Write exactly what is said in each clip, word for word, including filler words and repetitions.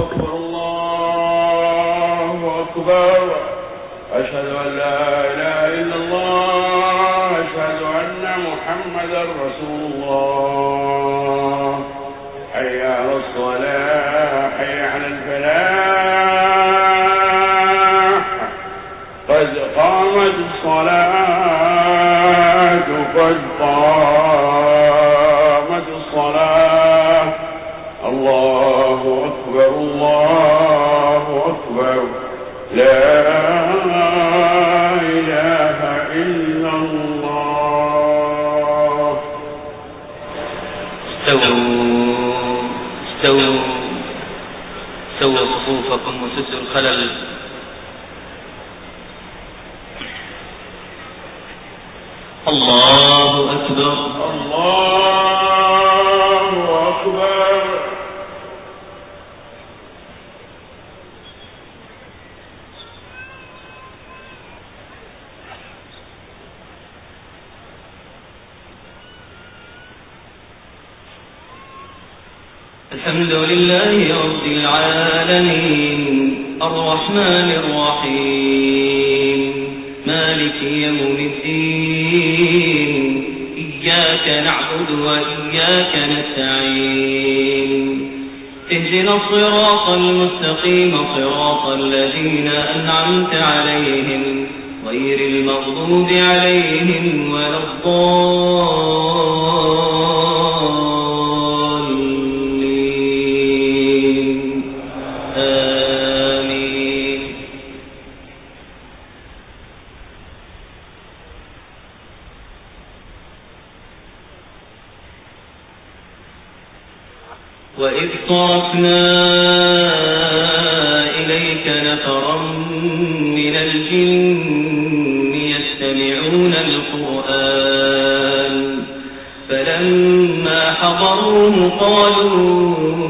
أكبر الله أكبر أشهد أن لا إله إلا الله أشهد أن محمدا رسول الله حي على الصلاة حي على الفلاح قد قامت الصلاة قد قامت الصلاة الله أكبر الله أكبر لا إله إلا الله. استووا استووا استووا صفوفكم وسدوا الخلل. الله أكبر الله أكبر. الحمد لله رب العالمين الرحمن الرحيم مالك يوم الدين إياك نعبد وإياك نستعين اهدنا الصراط المستقيم صراط الذين أنعمت عليهم غير المغضوب عليهم ولا الضالين آمين. وإذ صرفنا إليك نفرا من الجن يستمعون القرآن فلما حضروه قالوا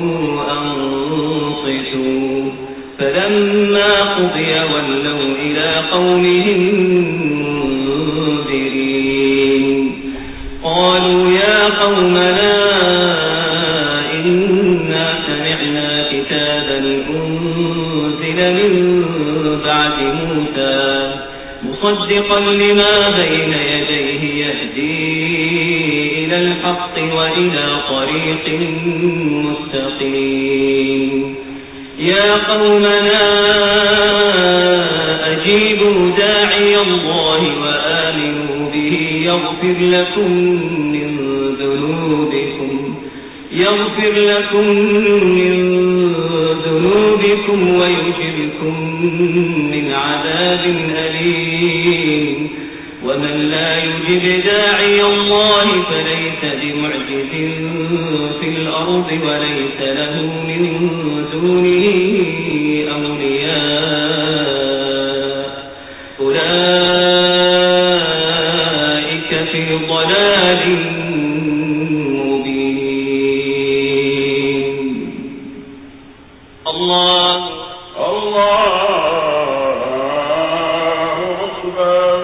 أنصتوا فلما قضي ولوا إلى قومهم منذرين قالوا يا قومنا كتابا أنزل من بعد موسى مصدقا لما بين يديه يهدي إلى الحق وإلى طريق مستقيم يا قومنا أجيبوا داعي الله وآمنوا به يغفر لكم من ذنوبكم يغفر لكم من ذنوبكم ويجركم من عذاب أليم ومن لا يجب داعي الله فليس بمعجز في الأرض وليس له من دونه أولياء أولئك في ضلال الله الله أكبر.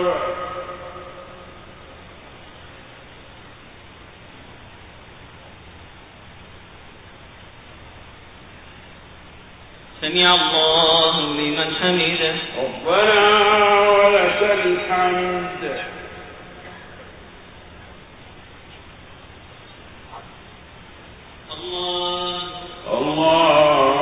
سمع الله لمن حمده ربنا ولك الحمد. الله الله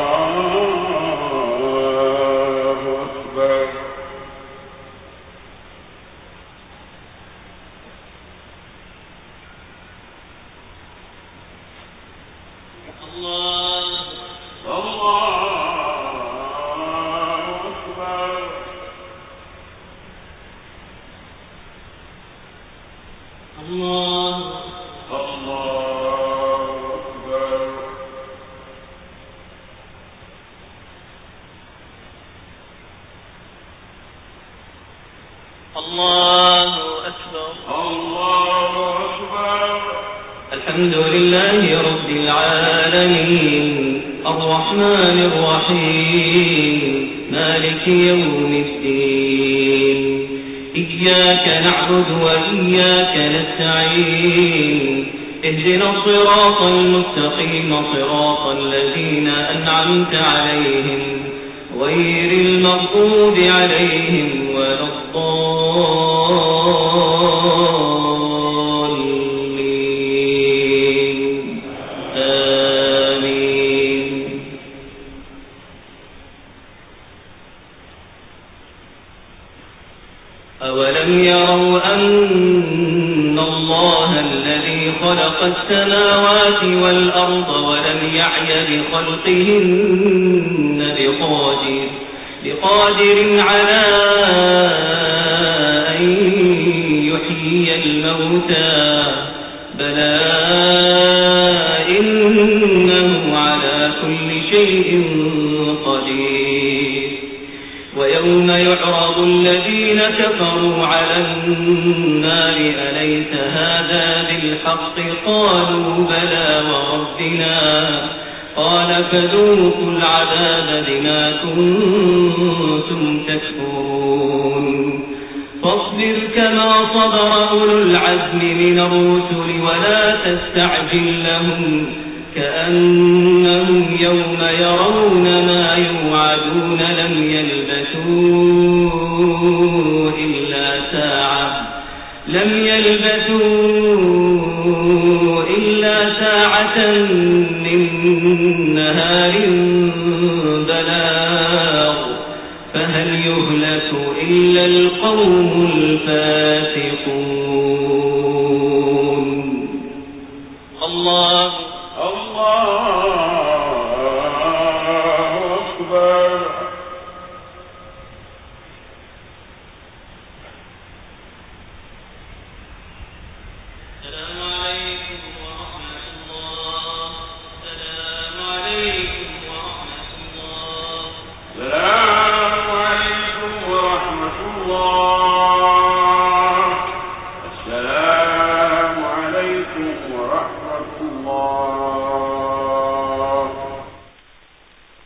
الله أكبر الله أكبر. الحمد لله رب العالمين الرحمن الرحيم مالك يوم الدين إياك نعبد وإياك نستعين اهدنا الصراط المستقيم صراط الذين أنعمت عليهم غير المغضوب عليهم ولا الضالين آمين. أولم يروا أن الله الذي خلق السماوات والأرض ولم يعي بخلقهن بقادر, بقادر على أن يحيي الموتى بلى إنه على كل شيء قدير. ويوم يعرض الذين كفروا على النار أليس هذا بالحق قالوا بلى وربنا قال فذوقوا العذاب بما كنتم تكفرون. فاصبر كما صبر أولو العزم من الرسل ولا تستعجل لهم كأنهم يوم يرون ما يوعدون لم يلبثوا إلا ساعة لم يلبثوا إلا ساعة من نهار بلاغ فهل يهلك إلا القوم الفاسقون.